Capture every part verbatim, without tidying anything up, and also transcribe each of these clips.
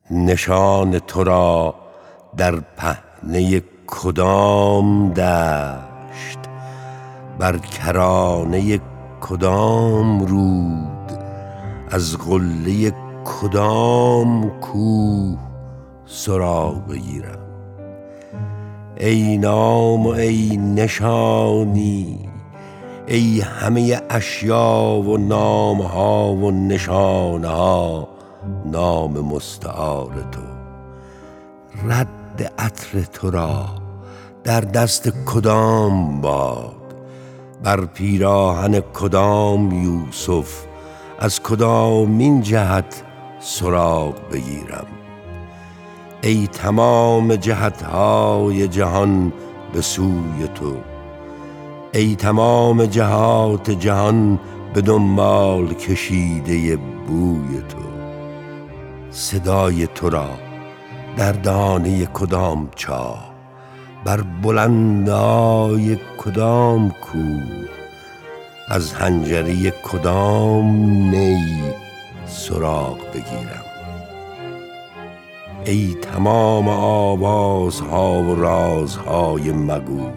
نشان تو را در پهنه کدام دشت، بر کرانه کدام رود، از قله کدام کوه سراغ بگیرم؟ ای نام و ای نشانی، ای همه اشیا و نامها و نشانها نام مستعار تو. رد عطر تو را در دست کدام باد، بر پیراهن کدام یوسف از کدامین جهت سراغ بگیرم؟ ای تمام جهتهای جهان به سوی تو، ای تمام جهات جهان به دنبال کشیده بوی تو. صدای تو را در دانه کدام چاه، بر بلندای کدام کوه، از حنجره کدام نی سراغ بگیرم؟ ای تمام آوازها و رازهای مگو،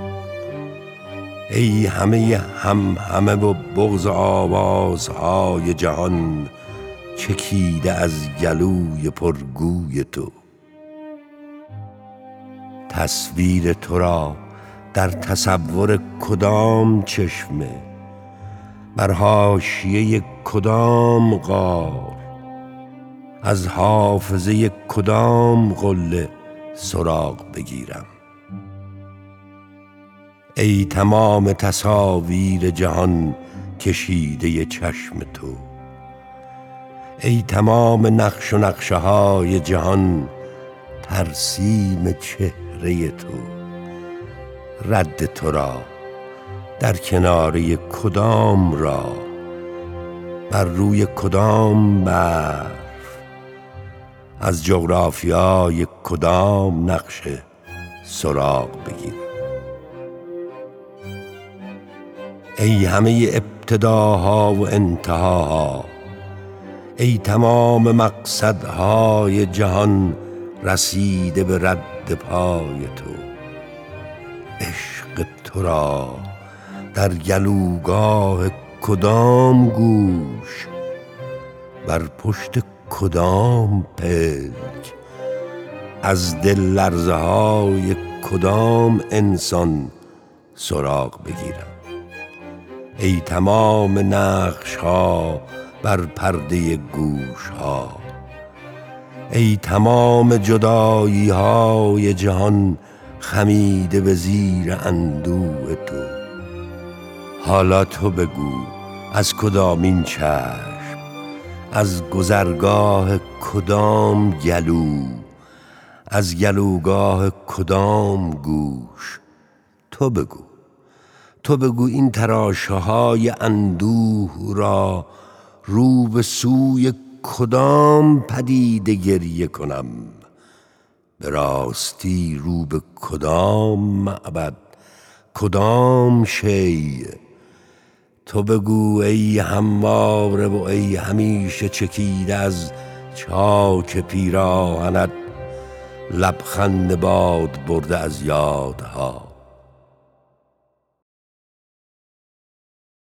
ای همه هم همه و بغض آوازهای جهان چکیده از گلوی پرگوی تو. تصویر تو را در تصور کدام چشمه، بر حاشیه کدام غار، از حافظه کدام قله سراغ بگیرم؟ ای تمام تصاویر جهان کشیده چشم تو، ای تمام نقش و نقشه های جهان ترسیم چهره تو. رد تو را در کناره کدام راه، بر روی کدام برف، از جغرافیای کدام نقشه سراغ بگیر؟ ای همه ابتداها و انتهاها، ای تمام مقصدهای جهان رسیده به رد پای تو. عشق تو را در گلوگاه کدام گوش، بر پشت کدام پلک، از دل لرزه های کدام انسان سراغ بگیرم؟ ای تمام نقش ها بر پرده گوش ها، ای تمام جدایی های جهان خمیده به زیر اندوه تو. حالا تو بگو از کدامین چشم، از گذرگاه کدام گلو، از گلوگاه کدام گوش؟ تو بگو، تو بگو این تراشه های اندوه را رو به سوی کدام پدیده گریه کنم؟ به راستی رو به کدام معبد، کدام شی؟ تو بگو ای همواره و ای همیشه چکیده از چاک پیراهنت، لبخند باد برده از یادها.